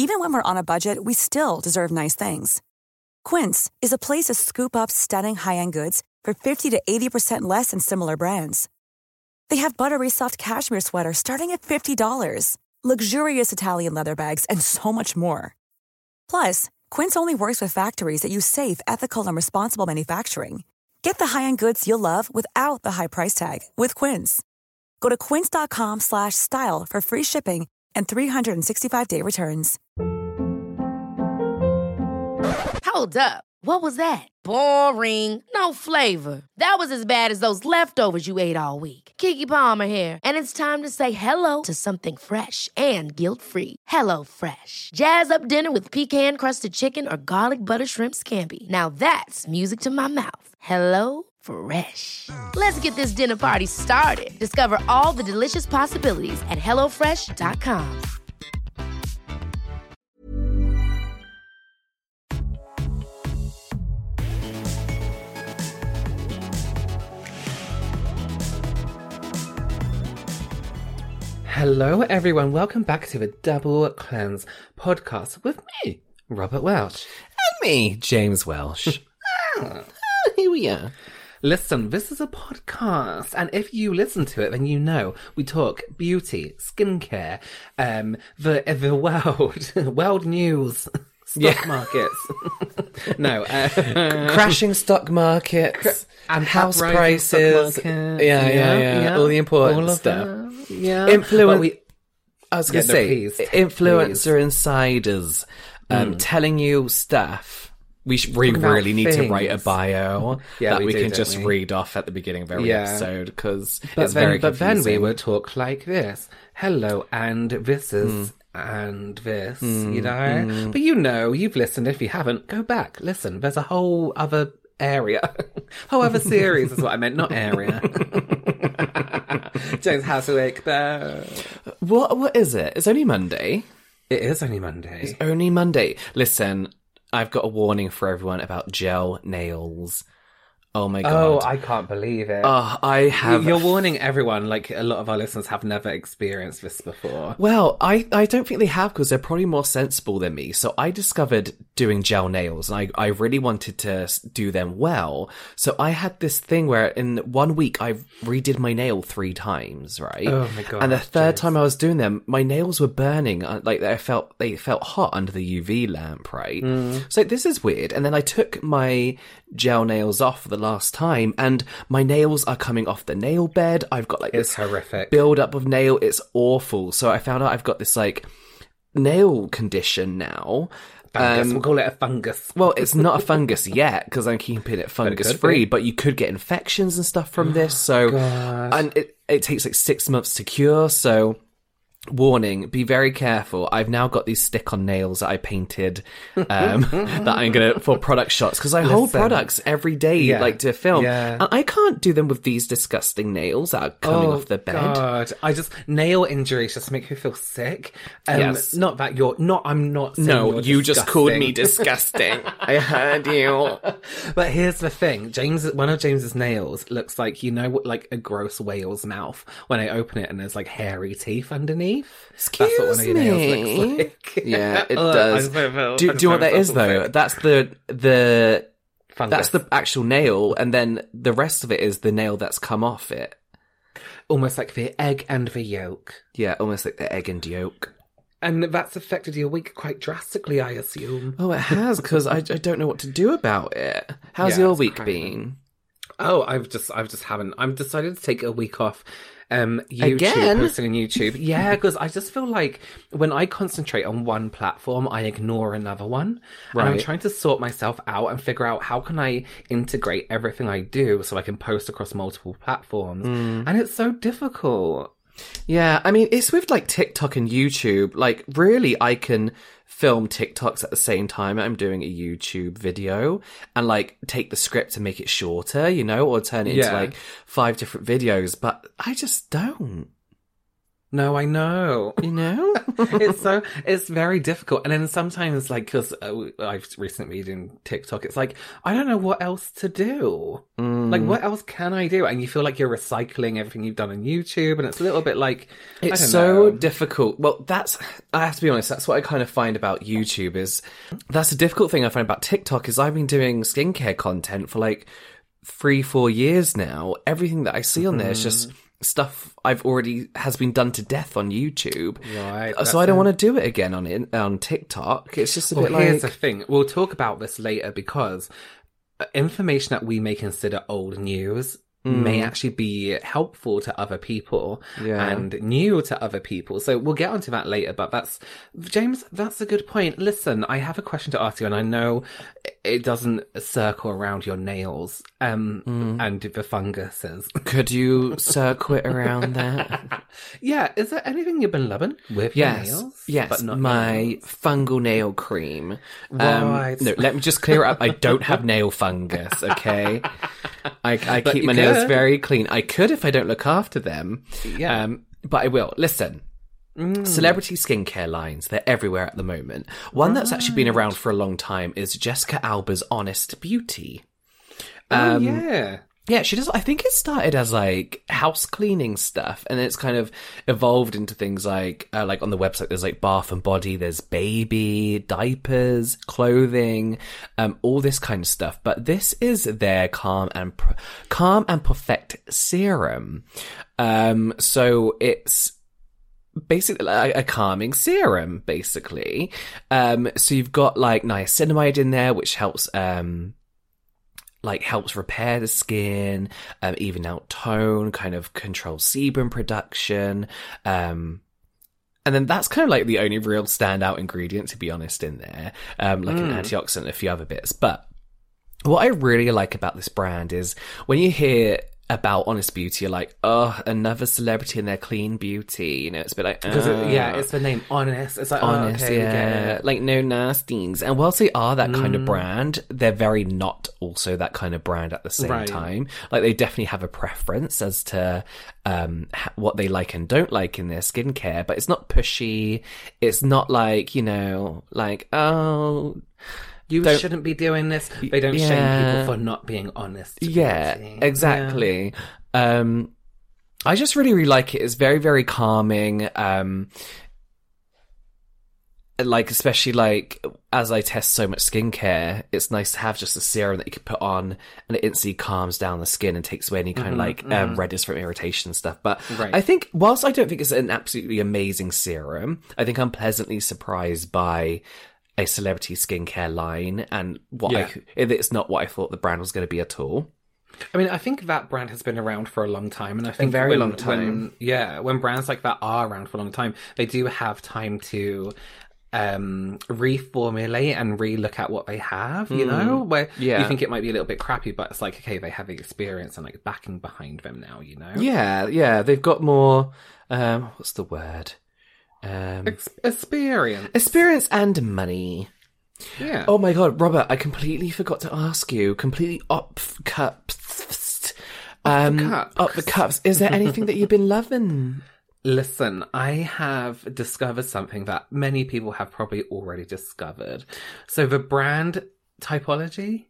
Even when we're on a budget, we still deserve nice things. Quince is a place to scoop up stunning high-end goods for 50 to 80% less than similar brands. They have buttery soft cashmere sweaters starting at $50, luxurious Italian leather bags, and so much more. Plus, Quince only works with factories that use safe, ethical, and responsible manufacturing. Get the high-end goods you'll love without the high price tag with Quince. Go to quince.com/style for free shipping and 365-day returns. Hold up. What was that? Boring. No flavor. That was as bad as those leftovers you ate all week. Keke Palmer here, and it's time to say hello to something fresh and guilt-free. Hello Fresh. Jazz up dinner with pecan-crusted chicken or garlic butter shrimp scampi. Now that's music to my mouth. Hello Fresh. Let's get this dinner party started. Discover all the delicious possibilities at hellofresh.com. Hello everyone, welcome back to the Double Cleanse podcast with me, Robert Welsh. And me, James Welsh. Here we are. Listen, this is a podcast, and if you listen to it, then you know we talk beauty, skincare, the world news, stock markets. No, crashing stock markets and house prices. Yeah. All the important stuff. Yeah, I was going to say, influencer insiders telling you stuff. We really need to write a bio that we can just read off at the beginning of every episode because it's very confusing. But then we would talk like this. Hello, and this is... and this, you know? But you know, you've listened. If you haven't, go back, listen. There's a whole other area. Whole other series is what I meant, not area. James Haswick, though. What is it? It's only Monday. It is only Monday. It's only Monday. Listen, I've got a warning for everyone about gel nails. Oh my god. Oh, I can't believe it. Oh, I have... You're warning everyone, like a lot of our listeners have never experienced this before. Well, I don't think they have because they're probably more sensible than me. So I discovered doing gel nails and I really wanted to do them well. So I had this thing where in 1 week I redid my nail 3 times, right? Oh my god. And the third time I was doing them, my nails were burning. Like they felt hot under the UV lamp, right? So this is weird. And then I took my gel nails off for the last time and my nails are coming off the nail bed. I've got like this horrific build up of nail. It's awful. So I found out I've got this like nail condition now. Fungus. We'll call it a fungus. Well, it's not a fungus yet because I'm keeping it fungus free, but you could get infections and stuff from this. So, and it takes like 6 months to cure. So, warning, be very careful. I've now got these stick-on nails that I painted that I'm going to, for product shots, because I hold products every day, like to film. Yeah. And I can't do them with these disgusting nails that are coming off the bed. God. Nail injuries just make me feel sick. Yes. Not that I'm not saying no, you're you disgusting. Just called me disgusting. I heard you. But here's the thing. One of James's nails looks like, you know, what, like a gross whale's mouth when I open it and there's like hairy teeth underneath. Excuse That's what one of your nails looks like. Yeah, it does. Do you know what that is though? That's the fungus. That's the actual nail, and then the rest of it is the nail that's come off it. Almost like the egg and the yolk. Yeah, almost like the egg and yolk. And that's affected your week quite drastically, I assume. Oh, it has, because I don't know what to do about it. How's your week been? Oh, I've decided to take a week off. YouTube, Again? posting on YouTube. Yeah, because I just feel like when I concentrate on one platform, I ignore another one. Right. And I'm trying to sort myself out and figure out how can I integrate everything I do so I can post across multiple platforms. And it's so difficult. Yeah, I mean, it's with like TikTok and YouTube. Like, really, I can film TikToks at the same time I'm doing a YouTube video and like take the script and make it shorter, you know, or turn it into like 5 different videos, but I just don't. No, I know. You know? It's very difficult. And then sometimes, like, because I've recently been doing TikTok, it's like, I don't know what else to do. Like, what else can I do? And you feel like you're recycling everything you've done on YouTube, and it's a little bit like, it's so difficult. Well, I have to be honest, that's what I kind of find about YouTube is, that's a difficult thing I find about TikTok is I've been doing skincare content for like 3-4 years now. Everything that I see on there is just stuff has been done to death on YouTube. Right. So I don't want to do it again on TikTok. It's just a bit like... Here's the thing. We'll talk about this later because information that we may consider old news may actually be helpful to other people and new to other people. So we'll get onto that later, but James, that's a good point. Listen, I have a question to ask you, and I know it doesn't circle around your nails and the funguses. Could you circle it around that? Yeah, is there anything you've been loving with your nails? Yes, but not my fungal nail cream. Right. No, let me just clear it up. I don't have nail fungus, okay? I keep my nails very clean. I could if I don't look after them. Yeah. But I will. Listen. Celebrity skincare lines, they're everywhere at the moment. One that's actually been around for a long time is Jessica Alba's Honest Beauty. Yeah, she does. I think it started as like house cleaning stuff, and it's kind of evolved into things like on the website, there's like bath and body, there's baby, diapers, clothing, all this kind of stuff. But this is their Calm and Perfect serum. So it's basically like a calming serum, basically. So you've got like niacinamide in there, which helps repair the skin, even out tone, kind of control sebum production. And then that's kind of like the only real standout ingredient, to be honest, in there. An antioxidant and a few other bits. But what I really like about this brand is when you hear about Honest Beauty, you're like, oh, another celebrity in their clean beauty. You know, it's a bit like, it's the name Honest. It's like, Honest, like no nasties. And whilst they are that kind of brand, they're very not also that kind of brand at the same time. Like they definitely have a preference as to what they like and don't like in their skincare, but it's not pushy. It's not like, you know, like, oh, you shouldn't be doing this. They don't shame people for not being honest. Yeah, exactly. Yeah. I just really, really like it. It's very, very calming. Like, especially like as I test so much skincare, it's nice to have just a serum that you can put on and it instantly calms down the skin and takes away any kind of like redness from irritation and stuff. But I think, whilst I don't think it's an absolutely amazing serum, I think I'm pleasantly surprised by a celebrity skincare line and it's not what I thought the brand was going to be at all. I mean, I think that brand has been around for a long time, and I think long time. When brands like that are around for a long time, they do have time to reformulate and re-look at what they have, you know, where you think it might be a little bit crappy, but it's like, okay, they have the experience and like backing behind them now, you know. They've got more what's the word, experience and money. Yeah. Oh my god, Robert, I completely forgot to ask you, completely up the cups. Is there anything that you've been loving? Listen, I have discovered something that many people have probably already discovered. So the brand Typology,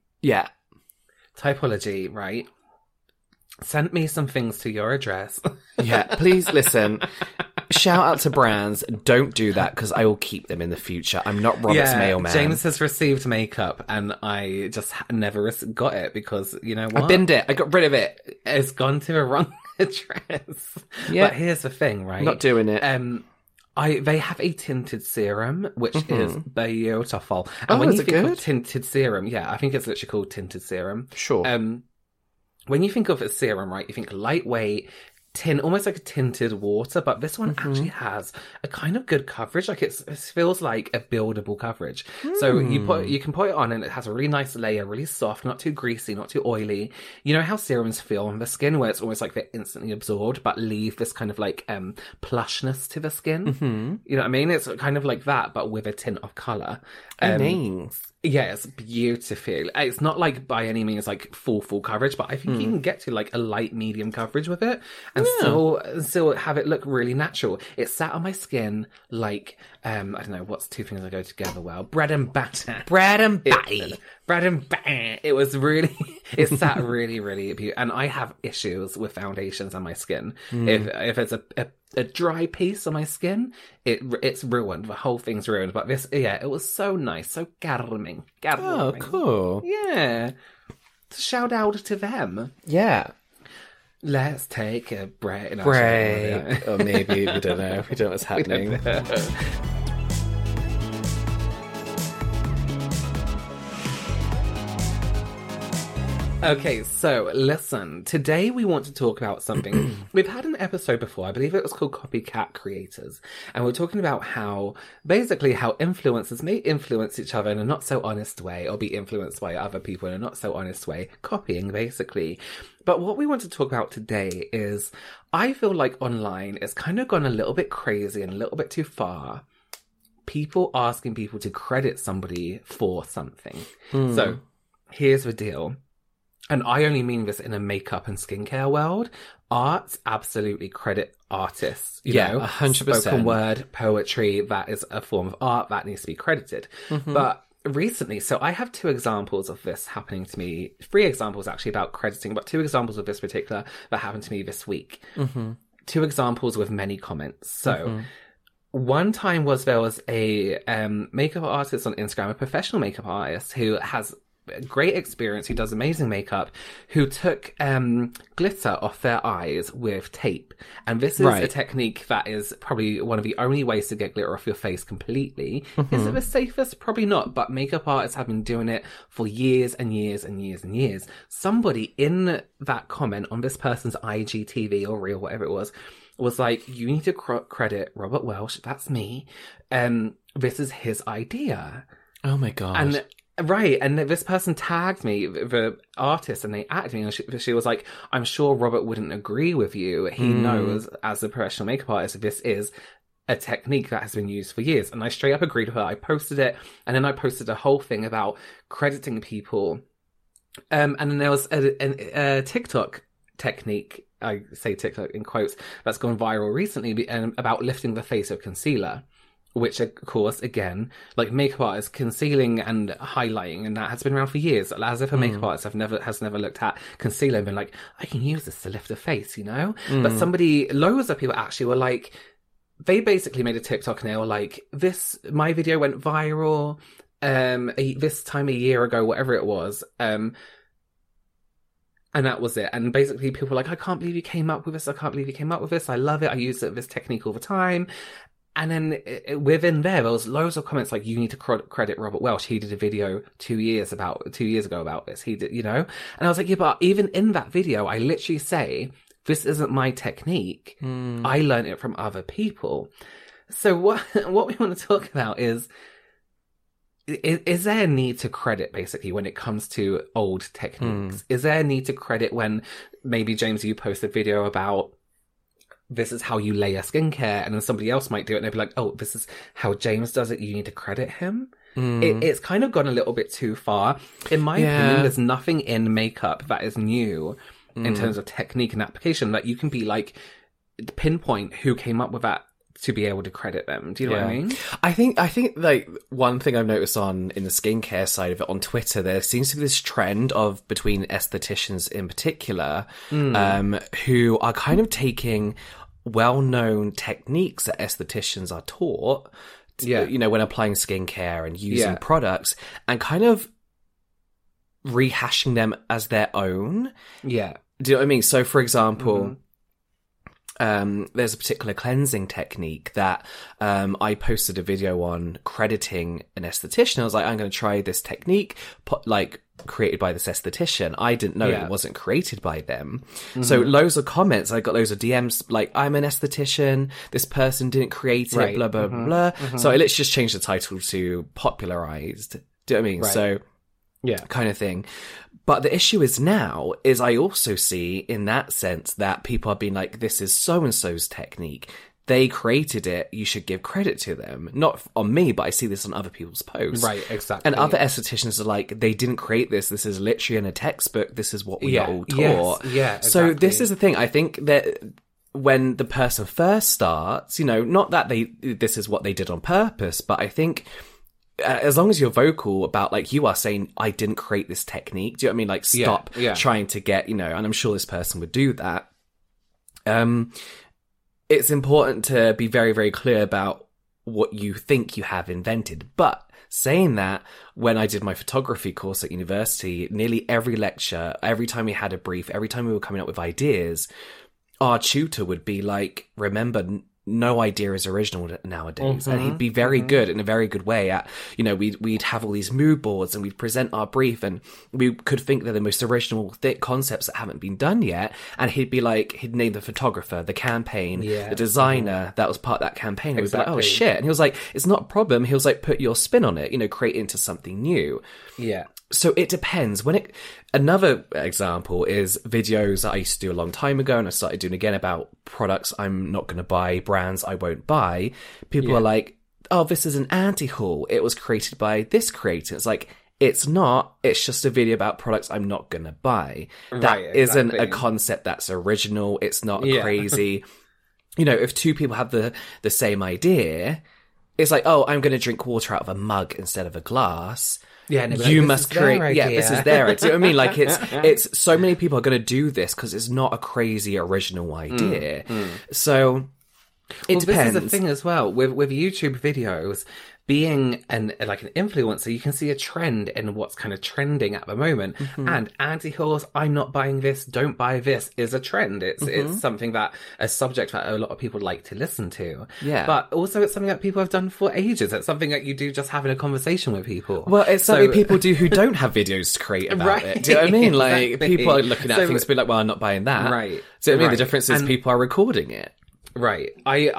right, sent me some things to your address. Yeah, please listen. Shout out to brands. Don't do that because I will keep them in the future. I'm not Robert's mailman. James has received makeup and I just never got it because, you know what? I binned it. I got rid of it. It's gone to the wrong address. Yeah. But here's the thing, right? Not doing it. They have a tinted serum, which is beautiful. And when you think of tinted serum, I think it's literally called tinted serum. Sure. When you think of a serum, right, you think lightweight, almost like a tinted water, but this one actually has a kind of good coverage. Like it feels like a buildable coverage. So you can put it on and it has a really nice layer, really soft, not too greasy, not too oily. You know how serums feel on the skin, where it's almost like they're instantly absorbed, but leave this kind of like plushness to the skin. You know what I mean? It's kind of like that, but with a tint of colour. Nice. Yeah, it's beautiful. It's not like by any means like full coverage, but I think you can get to like a light medium coverage with it and still have it look really natural. It sat on my skin like I don't know, what's two things that go together well? Bread and batter. Bread and batter. Bread and batter. It was really, it sat really, really beautiful. And I have issues with foundations on my skin. If it's a dry piece on my skin, it's ruined. The whole thing's ruined. But this, it was so nice, so garming. Oh, cool. Yeah. Shout out to them. Yeah. Let's take a break. Or maybe, we don't know. We don't know what's happening. Okay, so listen. Today we want to talk about something. We've had an episode before. I believe it was called Copycat Creators. And we're talking about how influencers may influence each other in a not so honest way, or be influenced by other people in a not so honest way. Copying, basically. But what we want to talk about today is, I feel like online it's kind of gone a little bit crazy and a little bit too far. People asking people to credit somebody for something. So, here's the deal. And I only mean this in a makeup and skincare world. Arts absolutely credit artists. You know, 100%. Spoken word, poetry, that is a form of art that needs to be credited. But recently, so I have 2 examples of this happening to me. 3 examples actually about crediting, but 2 examples of this particular that happened to me this week. 2 examples with many comments. So one time there was a makeup artist on Instagram, a professional makeup artist who has great experience, who does amazing makeup, who took glitter off their eyes with tape. And this is a technique that is probably one of the only ways to get glitter off your face completely. Is it the safest? Probably not, but makeup artists have been doing it for years and years and years and years. Somebody in that comment on this person's IGTV or Reel, whatever it was like, you need to credit Robert Welsh, that's me, this is his idea. Oh my god. And right, and this person tagged me, the artist, and they added me, and she was like, I'm sure Robert wouldn't agree with you. He knows, as a professional makeup artist, this is a technique that has been used for years. And I straight up agreed with her. I posted it, and then I posted a whole thing about crediting people. And then there was a TikTok technique, I say TikTok in quotes, that's gone viral recently, about lifting the face of concealer. Which, of course, again, like makeup artists concealing and highlighting, and that has been around for years. As if a makeup artist has never looked at concealer and been like, I can use this to lift a face, you know? But loads of people actually were like, they basically made a TikTok and they were like, my video went viral, this time a year ago, whatever it was, and that was it. And basically people were like, I can't believe you came up with this. I love it. I use this technique all the time. And then within there was loads of comments like, you need to credit Robert Welsh. He did a video 2 years ago about this. He did, you know? And I was like, yeah, but even in that video, I literally say, this isn't my technique. I learned it from other people. So what we want to talk about is there a need to credit, basically, when it comes to old techniques? Is there a need to credit when maybe, James, you post a video about, this is how you layer skincare, and then somebody else might do it and they'd be like, oh, this is how James does it, you need to credit him? It's kind of gone a little bit too far. In my opinion, there's nothing in makeup that is new in terms of technique and application that you can be like, pinpoint who came up with that to be able to credit them. Do you know what I mean? I think like one thing I've noticed in the skincare side of it on Twitter, there seems to be this trend of between estheticians in particular, who are kind of taking well-known techniques that estheticians are taught, you know, when applying skincare and using products, and kind of rehashing them as their own. Yeah. Do you know what I mean? So, for example, there's a particular cleansing technique that I posted a video on crediting an esthetician. I was like, I'm going to try this technique, created by this esthetician. I didn't know it wasn't created by them. So loads of comments. I got loads of DMs like, I'm an esthetician, this person didn't create it, blah, blah, blah. So I literally just changed the title to popularized. Do you know what I mean? So, kind of thing. But the issue is now, I also see in that sense that people are being like, this is so-and-so's technique. They created it, you should give credit to them. Not on me, but I see this on other people's posts. Right, exactly. And other estheticians are like, they didn't create this. This is literally in a textbook. This is what we are all taught. Yes, exactly. So this is the thing. I think that when the person first starts, you know, not that this is what they did on purpose, but I think as long as you're vocal about, like you are saying, I didn't create this technique. Do you know what I mean? Like, stop trying to get, you know, and I'm sure this person would do that. It's important to be very, very clear about what you think you have invented. But saying that, when I did my photography course at university, nearly every lecture, every time we had a brief, every time we were coming up with ideas, our tutor would be like, remember, no idea is original nowadays. And he'd be very good in a very good way at, you know, we'd have all these mood boards and we'd present our brief and we could think they're the most original concepts that haven't been done yet. And he'd be like, he'd name the photographer, the campaign, the designer that was part of that campaign. And we'd be like, oh shit. And he was like, it's not a problem. He was like, put your spin on it, you know, create it into something new. Yeah. So it depends. Another example is videos that I used to do a long time ago and I started doing again about products I'm not going to buy, brands I won't buy. People are like, oh, this is an anti-haul. It was created by this creator. It's like, it's not. It's just a video about products I'm not going to buy. That isn't a concept that's original. It's not crazy. You know, if two people have the same idea, it's like, oh, I'm going to drink water out of a mug instead of a glass. Yeah, no, you must create. Yeah, this is their idea. Do you know what I mean? Like, it's so many people are going to do this because it's not a crazy original idea. So it depends. This is the thing as well with YouTube videos. Being an influencer, you can see a trend in what's kind of trending at the moment. And anti-hauls, I'm not buying this, don't buy this, is a trend. It's something a subject that a lot of people like to listen to. Yeah. But also it's something that people have done for ages. It's something that you do just having a conversation with people. Well, it's something people do who don't have videos to create about it. Do you know what I mean? Like, people are looking at things and be like, well, I'm not buying that. Right. So I mean, the difference is people are recording it. Right.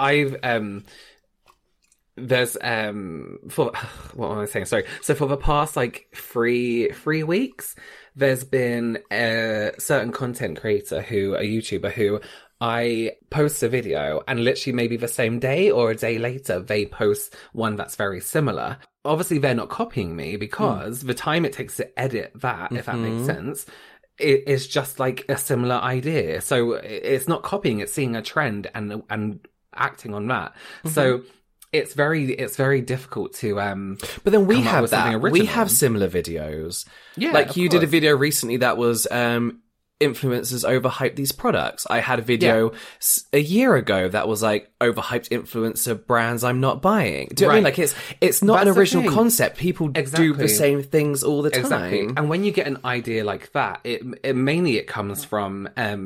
There's for what am I saying? Sorry. So for the past like three weeks, there's been a certain content creator a YouTuber who I post a video and literally maybe the same day or a day later they post one that's very similar. Obviously they're not copying me because the time it takes to edit that, if that makes sense, it is just like a similar idea. So it's not copying, it's seeing a trend and acting on that. So it's very difficult to but then we have that. We have similar videos. Yeah, like you did a video recently that was influencers overhype these products. I had a video a year ago that was like overhyped influencer brands I'm not buying. Do you know what I mean? Like it's not an original concept. People do the same things all the time. And when you get an idea like that, it mainly comes from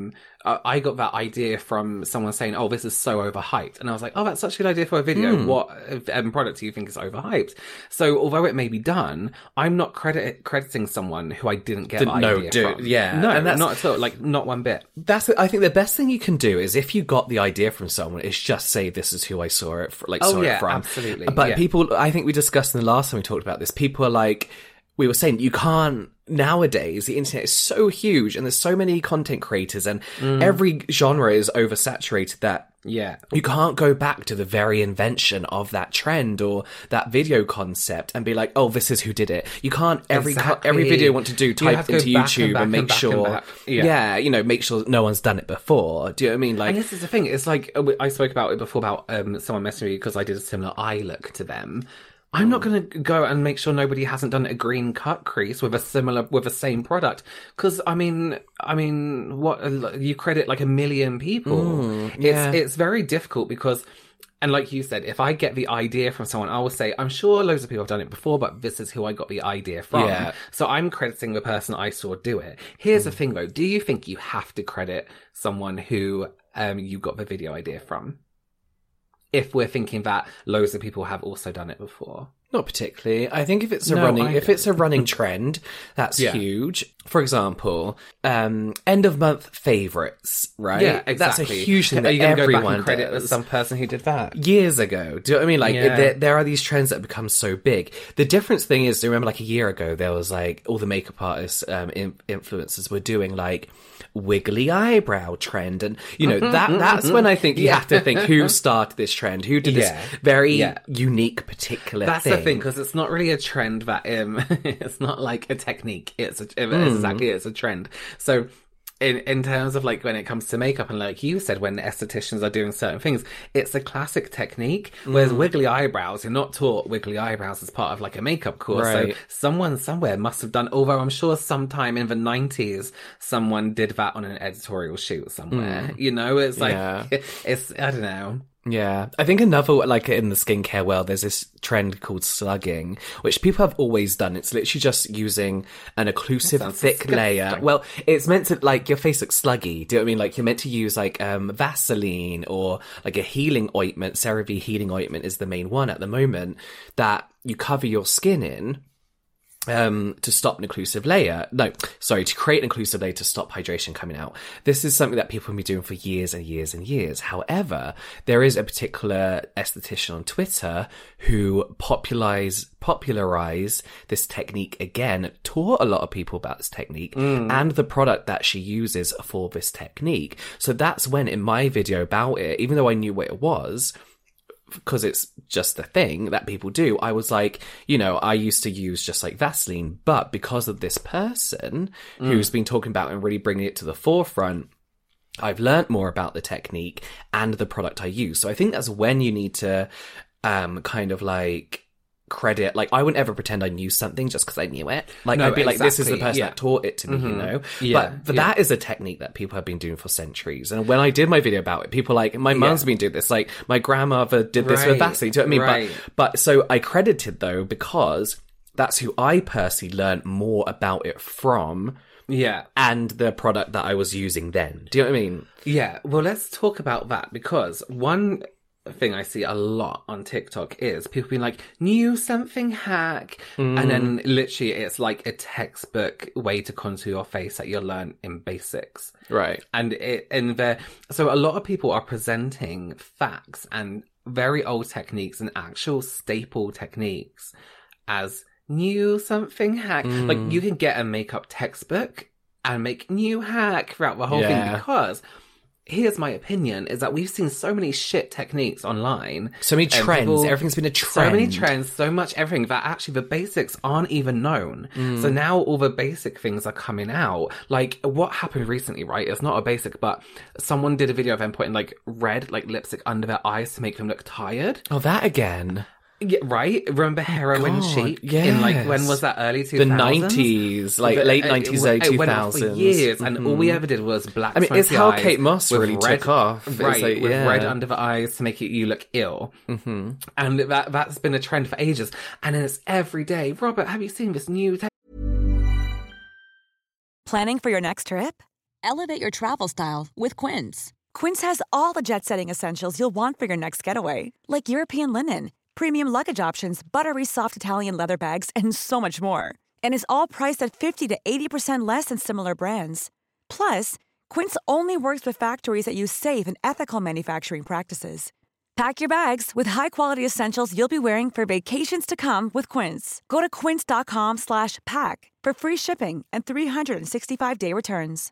I got that idea from someone saying, oh, this is so overhyped. And I was like, oh, that's such a good idea for a video. What product do you think is overhyped? So although it may be done, I'm not crediting someone who I didn't get the idea from. Yeah. No, and that's, not at all. Like, not one bit. I think the best thing you can do is if you got the idea from someone, is just say, this is who I saw it from. Absolutely. But people, I think we discussed in the last time we talked about this, people are like, we were saying, you can't, nowadays, the internet is so huge and there's so many content creators and every genre is oversaturated that you can't go back to the very invention of that trend or that video concept and be like, oh, this is who did it. You can't, every video you want to do, type into YouTube and make sure, make sure no one's done it before. Do you know what I mean? Like, and this is the thing, it's like, I spoke about it before about someone messaging me because I did a similar eye look to them. I'm not going to go and make sure nobody hasn't done a green cut crease with the same product. Because, I mean, what, you credit like 1 million people. It's very difficult because, and like you said, if I get the idea from someone, I will say, I'm sure loads of people have done it before, but this is who I got the idea from. Yeah. So I'm crediting the person I saw do it. Here's the thing though. Do you think you have to credit someone who you got the video idea from? If we're thinking that loads of people have also done it before. Not particularly. I think if it's a running trend, that's huge. For example, end of month favourites, right? Yeah, exactly. That's a huge thing that everyone go back and credit as some person who did that years ago. Do you know what I mean? Like there are these trends that become so big. The difference thing is, remember, like a year ago, there was like all the makeup artists, influencers were doing like wiggly eyebrow trend, and you know that's when I think you have to think who started this trend, who did this very unique particular that's thing. The thing, because it's not really a trend that it's not like a technique, it's exactly a trend. So in terms of like when it comes to makeup, and like you said, when estheticians are doing certain things, it's a classic technique. Whereas wiggly eyebrows, you're not taught wiggly eyebrows as part of like a makeup course. Right. So someone somewhere must have done, although I'm sure sometime in the 90s someone did that on an editorial shoot somewhere. You know, it's like it's, I don't know. Yeah, I think another, like in the skincare world, there's this trend called slugging, which people have always done. It's literally just using an occlusive thick layer. Well, it's meant to, like, your face looks sluggy. Do you know what I mean? Like, you're meant to use, like, Vaseline or, like, a healing ointment. CeraVe healing ointment is the main one at the moment that you cover your skin in. To stop an occlusive layer. No, sorry, to create an occlusive layer to stop hydration coming out. This is something that people have been doing for years and years and years. However, there is a particular esthetician on Twitter who popularized this technique again, taught a lot of people about this technique and the product that she uses for this technique. So that's when in my video about it, even though I knew what it was, because it's just a thing that people do, I was like, you know, I used to use just like Vaseline, but because of this person who's been talking about and really bringing it to the forefront, I've learned more about the technique and the product I use. So I think that's when you need to kind of like credit, like I wouldn't ever pretend I knew something just because I knew it. Like I'd be like, this is the person that taught it to me, you know? But that is a technique that people have been doing for centuries. And when I did my video about it, people like, my mum's been doing this, like my grandmother did this with Vaseline, do you know what I mean? But so I credited though, because that's who I personally learned more about it from. Yeah. And the product that I was using then. Do you know what I mean? Yeah. Well, let's talk about that, because one thing I see a lot on TikTok is people being like, new something hack, and then literally it's like a textbook way to contour your face that you'll learn in basics, right? And so a lot of people are presenting facts and very old techniques and actual staple techniques as new something hack. Like you can get a makeup textbook and make new hack throughout the whole thing, because here's my opinion, is that we've seen so many shit techniques online. So many trends. Everything's been a trend. So many trends, so much everything that actually the basics aren't even known. So now all the basic things are coming out. Like what happened recently, right? It's not a basic, but someone did a video of them putting like red, like lipstick under their eyes to make them look tired. Oh, that again. Yeah, right? Remember Heroin Chic? Yes. In like, when was that, early 2000s? The 90s, like late 90s, early 2000s. It went on for years, and all we ever did was black. I mean, it's how Kate Moss really took off. Right, like, with red under the eyes to make you look ill. And that's been a trend for ages. And then it's every day. Robert, have you seen this new... Planning for your next trip? Elevate your travel style with Quince. Quince has all the jet-setting essentials you'll want for your next getaway, like European linen, premium luggage options, buttery soft Italian leather bags, and so much more. And is all priced at 50 to 80% less than similar brands. Plus, Quince only works with factories that use safe and ethical manufacturing practices. Pack your bags with high-quality essentials you'll be wearing for vacations to come with Quince. Go to quince.com/pack for free shipping and 365-day returns.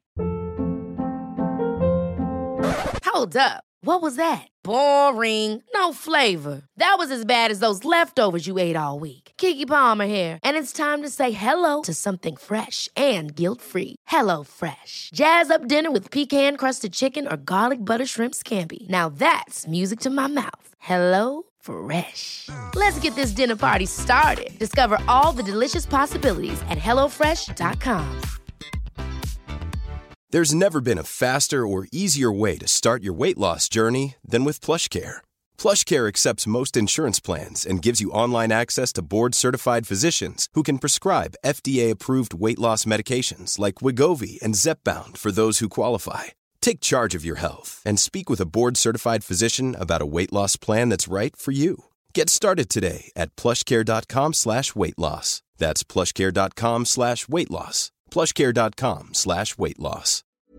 Hold up. What was that? Boring. No flavor. That was as bad as those leftovers you ate all week. Keke Palmer here, and it's time to say hello to something fresh and guilt-free. HelloFresh. Jazz up dinner with pecan-crusted chicken or garlic butter shrimp scampi. Now that's music to my mouth. HelloFresh. Let's get this dinner party started. Discover all the delicious possibilities at HelloFresh.com. There's never been a faster or easier way to start your weight loss journey than with PlushCare. PlushCare accepts most insurance plans and gives you online access to board-certified physicians who can prescribe FDA-approved weight loss medications like Wegovy and Zepbound for those who qualify. Take charge of your health and speak with a board-certified physician about a weight loss plan that's right for you. Get started today at plushcare.com/weight-loss. That's plushcare.com/weight-loss. plushcare.com/weight-loss.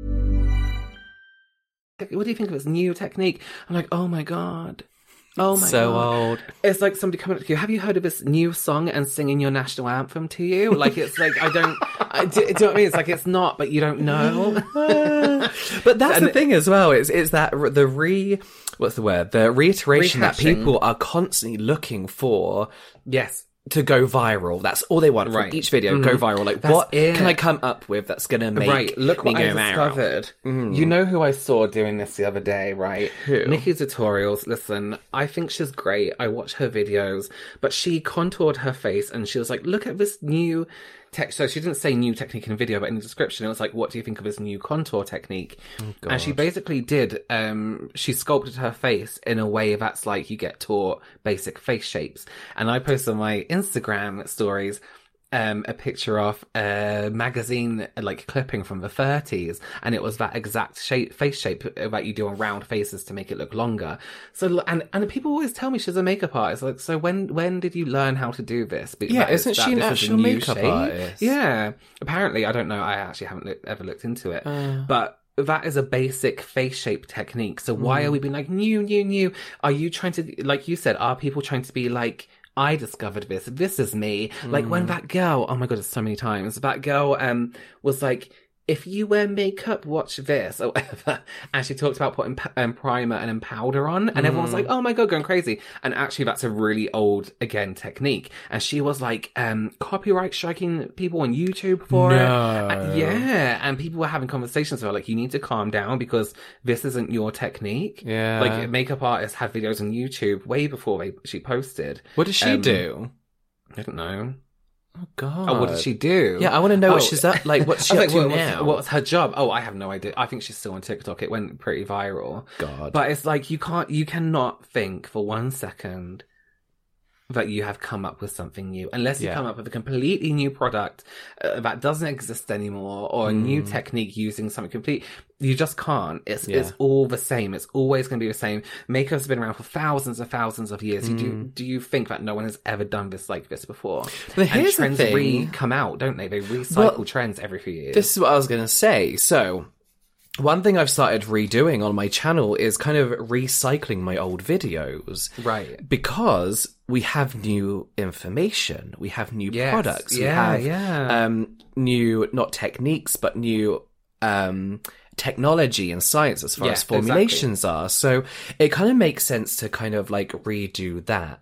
What do you think of this new technique? I'm like, oh my God. Oh my so God. Old. It's like somebody coming up to you, have you heard of this new song and singing your national anthem to you? Like, it's like, do you know what I mean? It's like, it's not, but you don't know. But that's the thing as well. It's that the reiteration that people are constantly looking for. Yes. to go viral. That's all they want from each video. Go viral. Like, what can I come up with that's going to make Look what me go I discovered. You know who I saw doing this the other day, right? Who? Nikki Tutorials. Listen, I think she's great. I watch her videos, but she contoured her face and she was like, look at this new so she didn't say new technique in the video, but in the description it was like, what do you think of this new contour technique? And she basically did, she sculpted her face in a way that's like you get taught basic face shapes. And I posted on my Instagram stories a picture of a magazine like clipping from the 30s, and it was that exact face shape that you do on round faces to make it look longer. So and people always tell me she's a makeup artist. Like, so when did you learn how to do this? Because isn't she an actual makeup artist? Yeah, apparently. I don't know. I actually haven't ever looked into it, but that is a basic face shape technique. So why are we being like new? Are you trying to, like you said, are people trying to be like, I discovered this is me? Like when that girl, oh my god, it's so many times, that girl was like, if you wear makeup, watch this, or whatever. And she talked about putting primer and then powder on, and everyone was like, oh my god, going crazy. And actually that's a really old, again, technique. And she was like, copyright striking people on YouTube for it. Yeah. And people were having conversations about like, you need to calm down because this isn't your technique. Yeah. Like, makeup artists had videos on YouTube way before she posted. What does she do? I don't know. Oh god! Oh, what did she do? Yeah, I want to know what she's up. Like, what's she up to now? What's her job? Oh, I have no idea. I think she's still on TikTok. It went pretty viral. God! But it's like you cannot think for 1 second that you have come up with something new unless you come up with a completely new product that doesn't exist anymore, or a new technique using something complete. You just can't. It's all the same. It's always going to be the same. Makeup's been around for thousands and thousands of years. Do you think that no one has ever done this like this before? But here's and trends the thing. come out, don't they? They recycle trends every few years. This is what I was going to say. So, one thing I've started redoing on my channel is kind of recycling my old videos. Right. Because we have new information. We have new products. We have new, not techniques, but new technology and science as far as formulations are. So it kind of makes sense to kind of like redo that.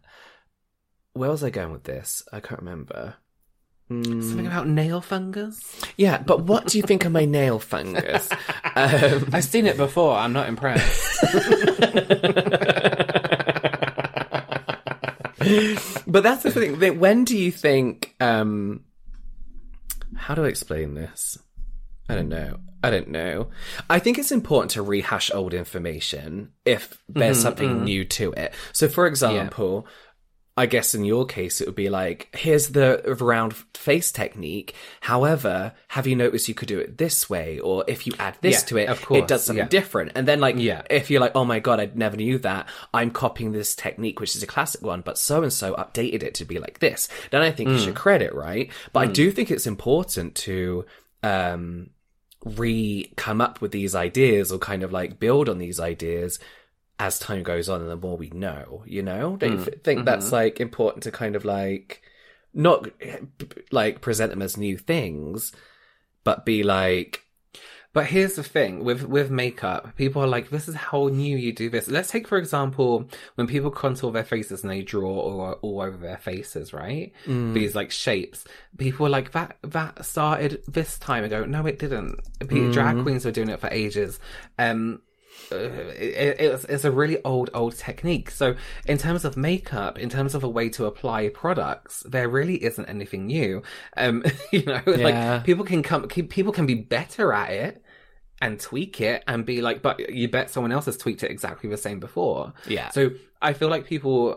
Where was I going with this? I can't remember. Something about nail fungus? Yeah, but what do you think of my nail fungus? I've seen it before. I'm not impressed. But that's the thing. When do you think... how do I explain this? I don't know. I think it's important to rehash old information if there's something new to it. So, for example... I guess in your case, it would be like, here's the round face technique. However, have you noticed you could do it this way? Or if you add this to it, of course, it does something different. And then like, if you're like, oh my God, I never knew that. I'm copying this technique, which is a classic one, but so-and-so updated it to be like this. Then I think you should credit, right? But I do think it's important to come up with these ideas or kind of like build on these ideas as time goes on and the more we know, you know? Don't you think that's like important to kind of like not like present them as new things, but be like... But here's the thing, with makeup, people are like, this is how new you do this. Let's take, for example, when people contour their faces and they draw all over their faces, right? These like shapes. People are like, that started this time ago. No, it didn't. Drag queens were doing it for ages. It's a really old technique. So in terms of makeup, in terms of a way to apply products, there really isn't anything new. Like people can be better at it and tweak it and be like, but you bet someone else has tweaked it exactly the same before. Yeah. So I feel like people,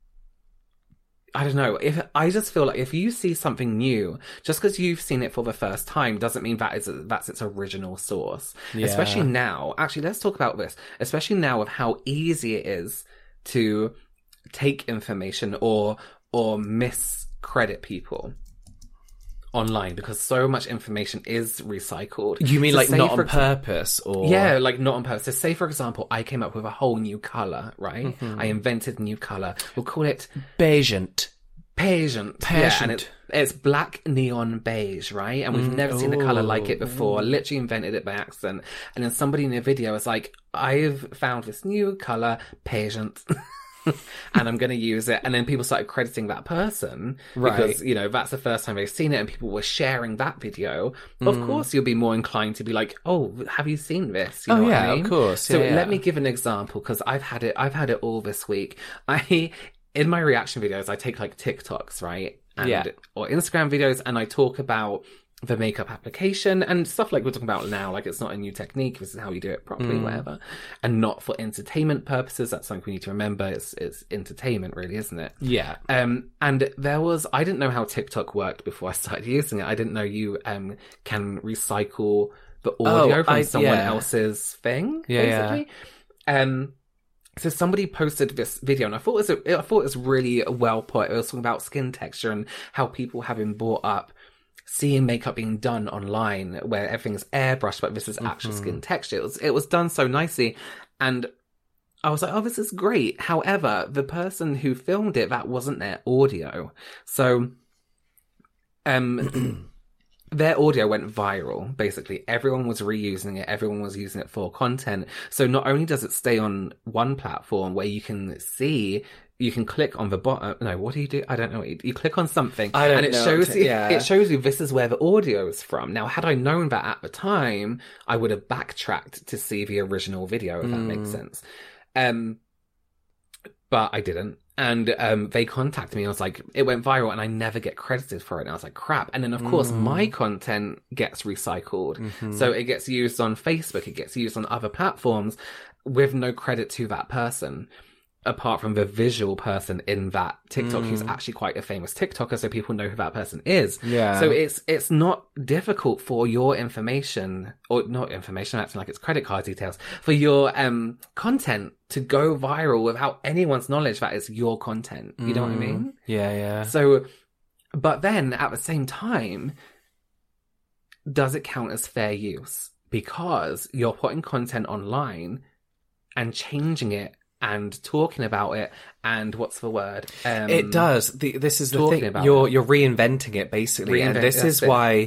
I don't know, I just feel like if you see something new, just because you've seen it for the first time doesn't mean that's its original source. Yeah. Especially now. Actually, let's talk about this. Especially now with how easy it is to take information or miscredit people online, because so much information is recycled. You mean like not on purpose? Or yeah, like not on purpose. So say, for example, I came up with a whole new colour, right? I invented a new colour. We'll call it Pageant. Yeah, and it's black neon beige, right? And we've never seen a colour like it before. Literally invented it by accident. And then somebody in a video was like, I've found this new colour, Pageant. and I'm going to use it. And then people started crediting that person because, you know, that's the first time they've seen it and people were sharing that video. Of course, you'll be more inclined to be like, oh, have you seen this? You know what I mean? Of course. So let me give an example because I've had it all this week. In my reaction videos, I take like TikToks, right? Or Instagram videos, and I talk about the makeup application and stuff like we're talking about now. Like, it's not a new technique. This is how you do it properly, whatever. And not for entertainment purposes. That's something we need to remember. It's entertainment, really, isn't it? Yeah. And I didn't know how TikTok worked before I started using it. I didn't know you can recycle the audio from someone else's thing, basically. So somebody posted this video, and I thought it was really well put. It was talking about skin texture and how people have been brought up seeing makeup being done online, where everything's airbrushed, but this is actual skin texture. It was done so nicely, and I was like, oh, this is great. However, the person who filmed it, that wasn't their audio, so their audio went viral. Basically, everyone was reusing it. Everyone was using it for content. So not only does it stay on one platform where you can click on the bottom. No, what do you do? I don't know. You click on something and it shows you. It shows you this is where the audio is from. Now, had I known that at the time, I would have backtracked to see the original video, if that makes sense. But I didn't. And they contacted me. I was like, it went viral and I never get credited for it. And I was like, crap. And then, of course, my content gets recycled. So it gets used on Facebook. It gets used on other platforms with no credit to that person, apart from the visual person in that TikTok who's actually quite a famous TikToker, so people know who that person is. Yeah. So it's not difficult for your information, or not information, acting like it's credit card details, for your content to go viral without anyone's knowledge that it's your content. You know what I mean? Yeah. So, but then at the same time, does it count as fair use? Because you're putting content online and changing it and talking about it, and what's the word? It does. This is the thing. You're reinventing it, basically, and this is why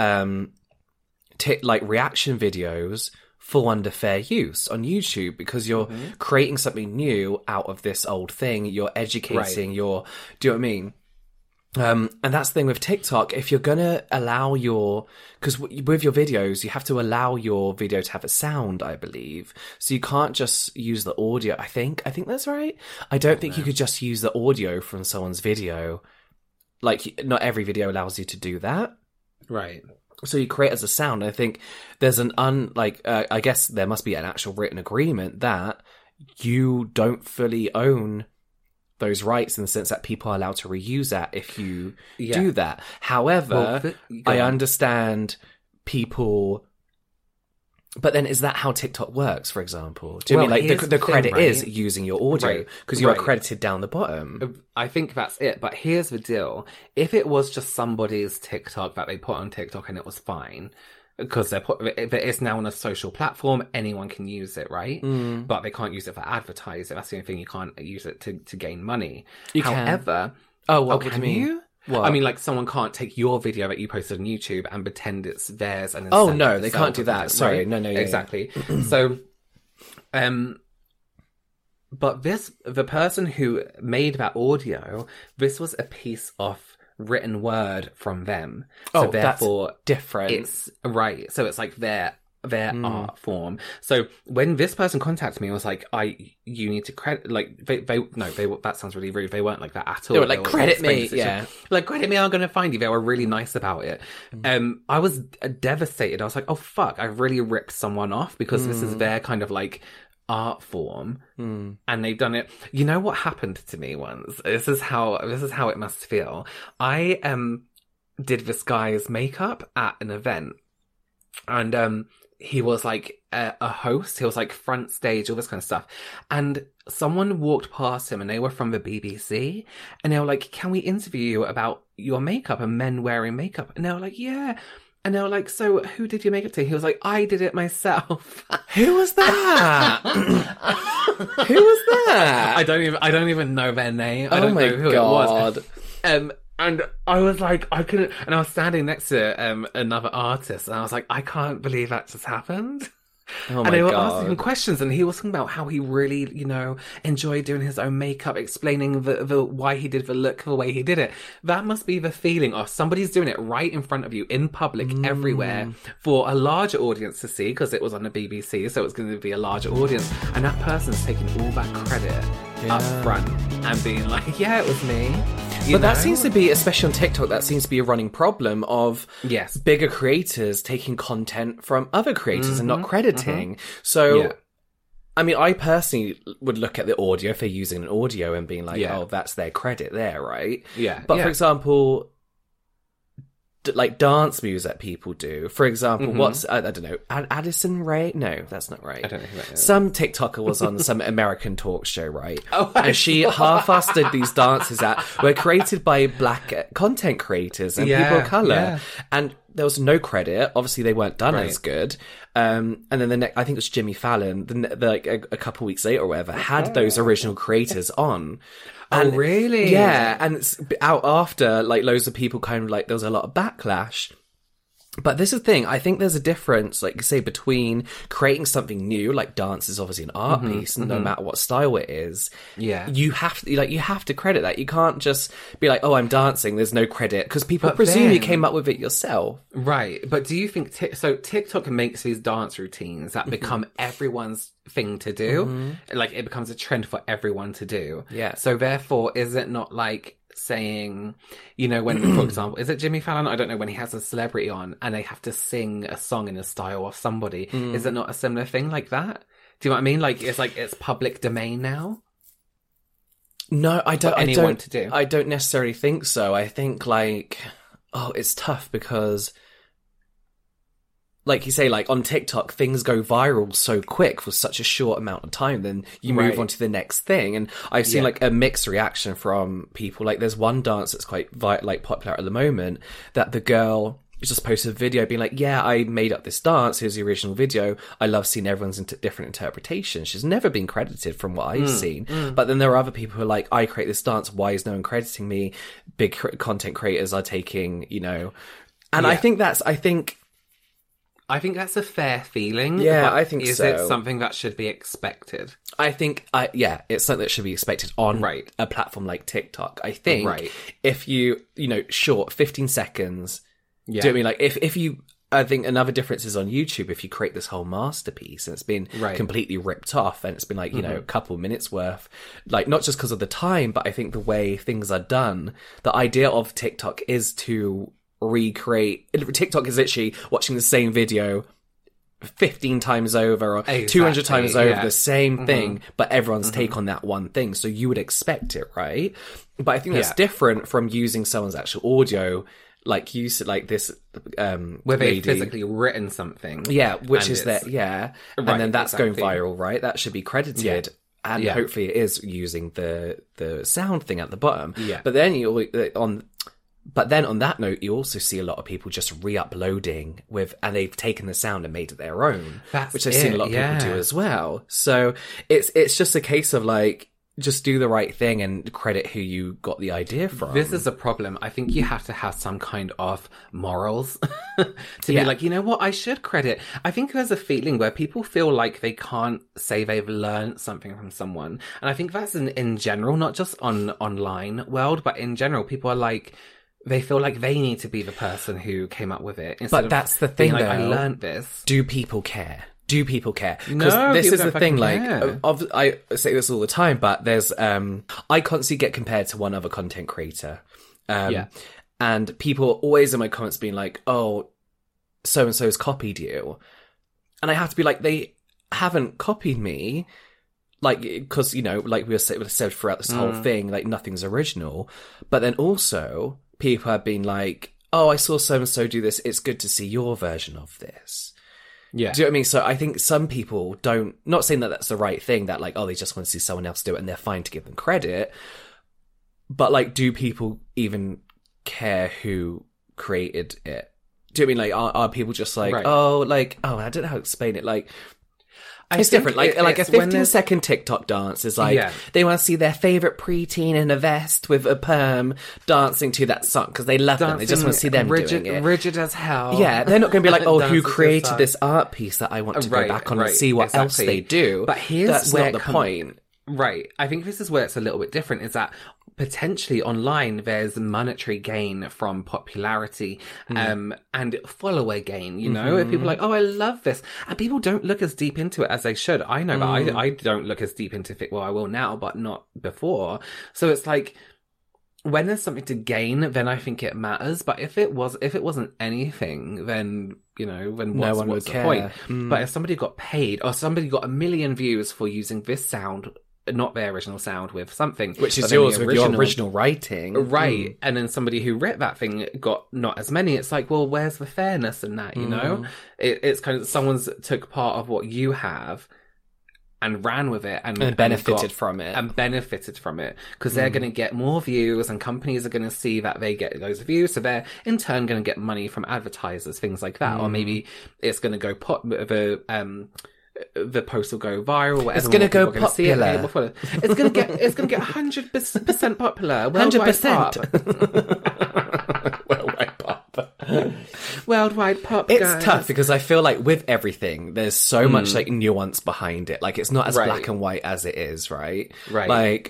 like reaction videos fall under fair use on YouTube, because you're creating something new out of this old thing. You're educating. Do you know what I mean? And that's the thing with TikTok. If you're going to allow because with your videos, you have to allow your video to have a sound, I believe. So you can't just use the audio. I think that's right. I don't think you could just use the audio from someone's video. Like, not every video allows you to do that. Right. So you create as a sound. I think there's I guess there must be an actual written agreement that you don't fully own those rights, in the sense that people are allowed to reuse that if you do that. However, I understand people, but then is that how TikTok works, for example? Do you mean like the credit is using your audio because you're accredited down the bottom? I think that's it. But here's the deal. If it was just somebody's TikTok that they put on TikTok and it was fine, because it's now on a social platform, anyone can use it, right? But they can't use it for advertising. That's the only thing. You can't use it to gain money. However, can you? What? I mean, like, someone can't take your video that you posted on YouTube and pretend it's theirs and then no, they can't do that. Sorry, right? No, exactly. So, but the person who made that audio, this was a piece of written word from them, so therefore that's different. It's right, so it's like their art form. So when this person contacted me, I was like, you need to credit, like, they that sounds really rude. They weren't like that at all. They were like, credit me, like, credit me, I'm gonna find you. They were really nice about it. I was devastated. I was like, oh fuck, I really ripped someone off, because this is their kind of like art form, and they've done it. You know what happened to me once? This is how it must feel. I did this guy's makeup at an event, and he was like a host. He was like front stage, all this kind of stuff. And someone walked past him, and they were from the BBC, and they were like, "Can we interview you about your makeup and men wearing makeup?" And they were like, "Yeah." And they were like, "So who did your makeup to?" He was like, "I did it myself." Who was that? Who was that? I don't even know their name. I don't know who it was. And I was like, I couldn't. And I was standing next to another artist, and I was like, I can't believe that just happened. Oh and they were God. asking him questions, and he was talking about how he really, enjoyed doing his own makeup, explaining the why he did the look the way he did it. That must be the feeling of somebody's doing it right in front of you in public everywhere for a larger audience to see, because it was on the BBC, so it's going to be a larger audience, and that person's taking all that credit up front and being like, yeah, it was me. But that seems to be, especially on TikTok, that seems to be a running problem of bigger creators taking content from other creators and not crediting. So, I mean, I personally would look at the audio if they're using an audio and being like, oh, that's their credit there, right? Yeah. But for example, like dance moves that people do. For example, what's, I don't know, Addison Rae? No, that's not right. I don't know who that is. Some TikToker was on some American talk show, right? And she half-assed did these dances that were created by black content creators and people of colour. Yeah. And there was no credit. Obviously, they weren't done as good. And then the next, I think it was Jimmy Fallon, like a couple weeks later or whatever, had those original creators on. And, oh, really? Yeah, and it's out after, like, loads of people kind of, like, there was a lot of backlash. But this is the thing, I think there's a difference, like you say, between creating something new, like dance is obviously an art piece, no matter what style it is. Yeah. You have to credit that. You can't just be like, oh, I'm dancing, there's no credit, because people presume you came up with it yourself. Right, but do you think, so TikTok makes these dance routines that become everyone's thing to do? Like, it becomes a trend for everyone to do. Yeah. So therefore, is it not like saying, when, for example, is it Jimmy Fallon? I don't know, when he has a celebrity on and they have to sing a song in the style of somebody. Is it not a similar thing like that? Do you know what I mean? Like, it's public domain now? No, I don't. I don't necessarily think so. I think it's tough because, like you say, like on TikTok, things go viral so quick for such a short amount of time. Then you move on to the next thing, and I've seen like a mixed reaction from people. Like, there's one dance that's quite popular at the moment that the girl just posted a video being like, yeah, I made up this dance, here's the original video, I love seeing everyone's different interpretations. She's never been credited from what I've seen. But then there are other people who are like, I create this dance, why is no one crediting me? Big content creators are taking, and I think that's a fair feeling. Yeah, I think so. Is it something that should be expected? I think, it's something that should be expected on a platform like TikTok. I think if you, short, 15 seconds, do you know what I mean? Like, if you, I think another difference is on YouTube, if you create this whole masterpiece and it's been completely ripped off and it's been like, a couple minutes worth, like, not just because of the time, but I think the way things are done, the idea of TikTok is to recreate. TikTok is literally watching the same video 15 times over or 200 times over the same thing, but everyone's take on that one thing, so you would expect it, right? But I think that's different from using someone's actual audio, like you said, like this where they've physically written something, which is that and then that's going viral, right? That should be credited. And hopefully it is using the sound thing at the bottom. But then on that note, you also see a lot of people just re-uploading and they've taken the sound and made it their own, which I've seen a lot of people do as well. So it's just a case of like, just do the right thing and credit who you got the idea from. This is a problem. I think you have to have some kind of morals to be like, you know what, I should credit. I think there's a feeling where people feel like they can't say they've learned something from someone. And I think that's in general, not just on online world, but in general, people are like, they feel like they need to be the person who came up with it. But that's the thing, like, though. I learned this. Do people care? Because no, this is the thing, care. like, I say this all the time, but there's, I constantly get compared to one other content creator. And people are always in my comments being like, oh, so-and-so's copied you. And I have to be like, they haven't copied me. Like, because, like we said throughout this whole thing, like, nothing's original. But then also, people have been like, oh, I saw so-and-so do this, it's good to see your version of this. Yeah. Do you know what I mean? So I think some people not saying that that's the right thing, that like, oh, they just want to see someone else do it and they're fine to give them credit. But like, do people even care who created it? Do you know what I mean? Like, are people just like, I don't know how to explain it. Like, It's different. Like a 15-second TikTok dance is like, they want to see their favourite preteen in a vest with a perm dancing to that song because they love them. They just want to see them doing it. Rigid as hell. Yeah, they're not going to be like, oh, who created this art piece that I want to go back on and see what else they do. But that's not the point. Right. I think this is where it's a little bit different, is that potentially online there's monetary gain from popularity and follower gain, you know? If people are like, oh, I love this. And people don't look as deep into it as they should. I know that I don't look as deep into it. Well, I will now, but not before. So it's like, when there's something to gain, then I think it matters. But if it wasn't anything, then, you know, then what's the point? But if somebody got paid, or somebody got 1 million views for using this sound, not their original sound, with something, which is yours with your original writing, right? And then somebody who wrote that thing got not as many. It's like, well, where's the fairness in that? You know, it's kind of someone's took part of what you have and ran with it and benefited from it because they're going to get more views, and companies are going to see that they get those views, so they're in turn going to get money from advertisers, things like that. Or maybe it's going to go the post will go viral. It's going to go popular. It's going to get 100% popular. 100%. Worldwide pop. Worldwide pop. It's guys. tough because I feel like with everything, there's so much like nuance behind it. Like it's not as black and white as it is, right? Right. Like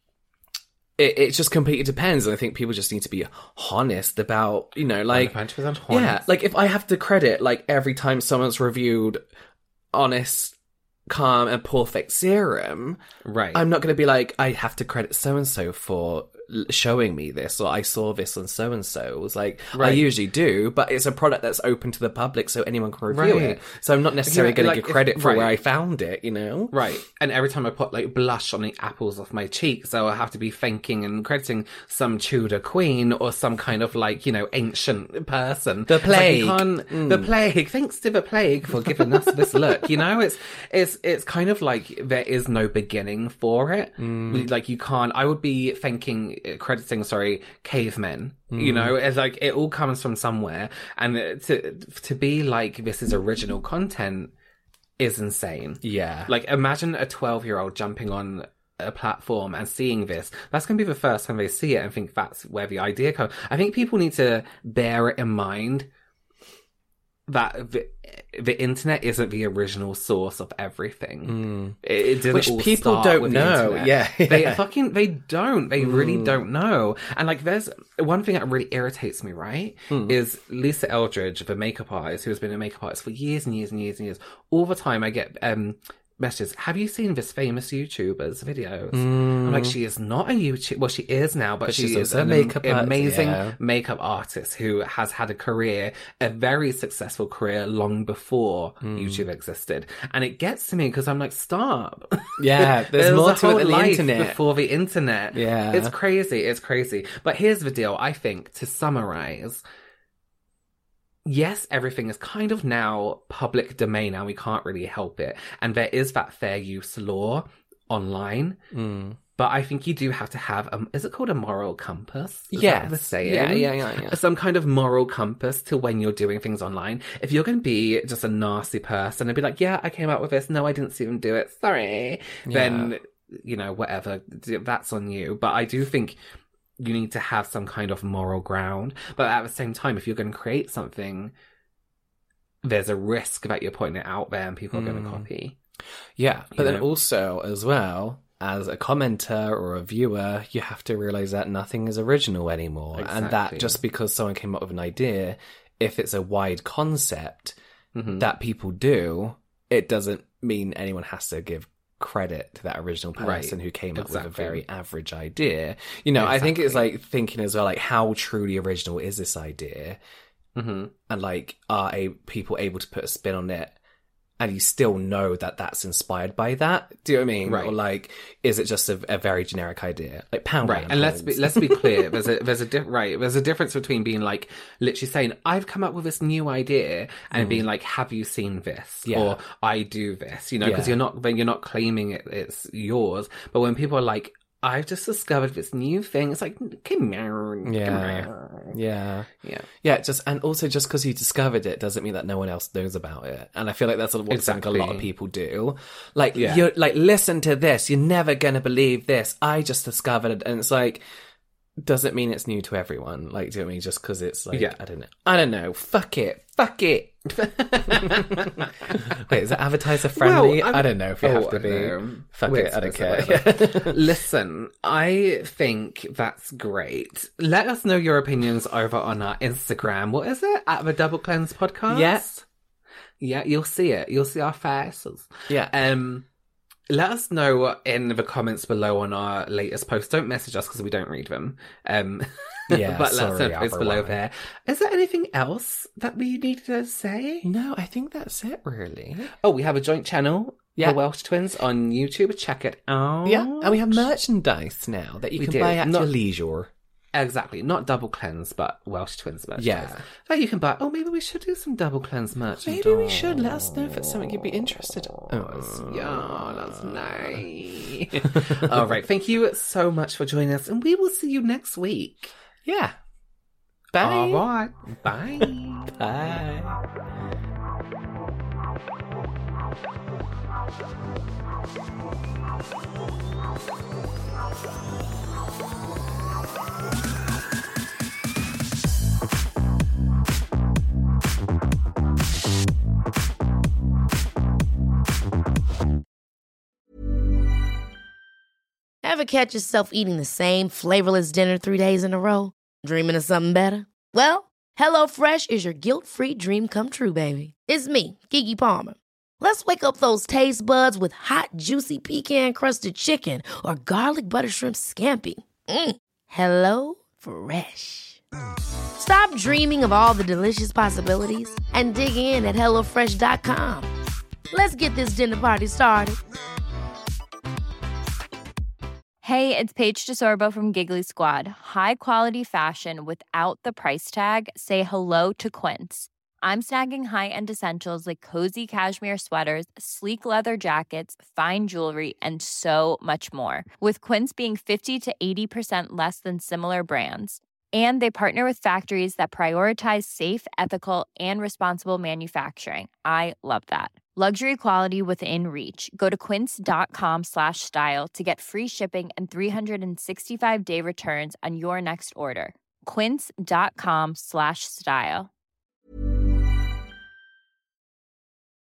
it just completely depends. And I think people just need to be honest about, you know, like 100% honest. Yeah, like if I have to credit like every time someone's reviewed Honest, Calm and Perfect Serum, right, I'm not going to be like, I have to credit so-and-so for showing me this, or I saw this on so-and-so. It was like, I usually do, but it's a product that's open to the public so anyone can review it. So I'm not necessarily going to give credit for where I found it, you know? Right. And every time I put like blush on the apples off my cheeks, so I have to be thanking and crediting some Tudor queen or some kind of like, you know, ancient person. The plague. The plague. Thanks to the plague for giving us this look, you know? It's kind of like there is no beginning for it. Like you can't, I would be crediting cavemen, you know, it's like it all comes from somewhere, and to be like this is original content is insane. Yeah, like imagine a 12-year-old jumping on a platform and seeing this. That's gonna be the first time they see it and think that's where the idea comes. I think people need to bear it in mind that the internet isn't the original source of everything. It didn't, which all people start don't with know. The yeah. They really don't know. And like, there's one thing that really irritates me, right? Is Lisa Eldridge, the makeup artist, who has been a makeup artist for years and years and years and years. All the time I get messages, have you seen this famous YouTuber's videos? I'm like, she is not a YouTuber. Well, she is now, but she is an amazing makeup artist who has had a career, a very successful career, long before YouTube existed. And it gets to me because I'm like, stop. Yeah, there's more to it than the internet. Before the internet. Yeah. It's crazy. But here's the deal, I think, to summarize. Yes, everything is kind of now public domain and we can't really help it. And there is that fair use law online. But I think you do have to have, is it called a moral compass? Is that the saying? Yeah. Some kind of moral compass to when you're doing things online. If you're going to be just a nasty person and be like, yeah, I came out with this. No, I didn't see them do it. Sorry. Yeah. Then, you know, whatever. That's on you. But I do think you need to have some kind of moral ground. But at the same time, if you're going to create something, there's a risk that you're putting it out there and people are going to copy. Yeah, but then also, as well, as a commenter or a viewer, you have to realise that nothing is original anymore. Exactly. And that just because someone came up with an idea, if it's a wide concept that people do, it doesn't mean anyone has to give credit to that original person who came up with a very average idea. You know, I think it's like thinking as well, like, how truly original is this idea? And like, are people able to put a spin on it and you still know that that's inspired by that? Do you know what I mean? Right. Or like, is it just a very generic idea? Like pound. Right. And let's be clear. There's a difference between being like literally saying, I've come up with this new idea, and being like, have you seen this? Yeah. Or I do this, you know, because you're not claiming it's yours. But when people are like, I've just discovered this new thing. It's like, come on. Yeah. And also just because you discovered it doesn't mean that no one else knows about it. And I feel like that's what something a lot of people do. Like, you're like, listen to this. You're never going to believe this. I just discovered it. And it's like, doesn't mean it's new to everyone. Like, do you know what I mean? Just because it's like, I don't know. Fuck it. Wait, is it advertiser friendly? Well, I don't know if you have to be. Fuck it, I don't care. Listen, I think that's great. Let us know your opinions over on our Instagram. What is it? At the Double Cleanse Podcast? Yes. Yeah, you'll see it. You'll see our faces. Yeah. Let us know in the comments below on our latest post. Don't message us because we don't read them. Yeah, but let us know post below there. Is there anything else that we need to say? No, I think that's it, really. Oh, we have a joint channel, The Welsh Twins, on YouTube. Check it out. Yeah, and we have merchandise now that you can buy at your leisure. Exactly. Not Double Cleanse, but Welsh Twins merchandise. Yeah. That you can buy. Oh, maybe we should do some Double Cleanse merchandise. Maybe we should. Let us know if it's something you'd be interested in. Yeah, that's nice. All right. Thank you so much for joining us, and we will see you next week. Yeah. Bye. All right. Bye. Bye. Ever catch yourself eating the same flavorless dinner 3 days in a row? Dreaming of something better? Well, HelloFresh is your guilt-free dream come true, baby. It's me, Keke Palmer. Let's wake up those taste buds with hot, juicy pecan-crusted chicken or garlic butter shrimp scampi. Hello Fresh. Stop dreaming of all the delicious possibilities and dig in at HelloFresh.com. Let's get this dinner party started. Hey, it's Paige DeSorbo from Giggly Squad. High quality fashion without the price tag. Say hello to Quince. I'm snagging high-end essentials like cozy cashmere sweaters, sleek leather jackets, fine jewelry, and so much more. With Quince being 50 to 80% less than similar brands. And they partner with factories that prioritize safe, ethical, and responsible manufacturing. I love that. Luxury quality within reach. Go to quince.com/style to get free shipping and 365-day returns on your next order. Quince.com/style.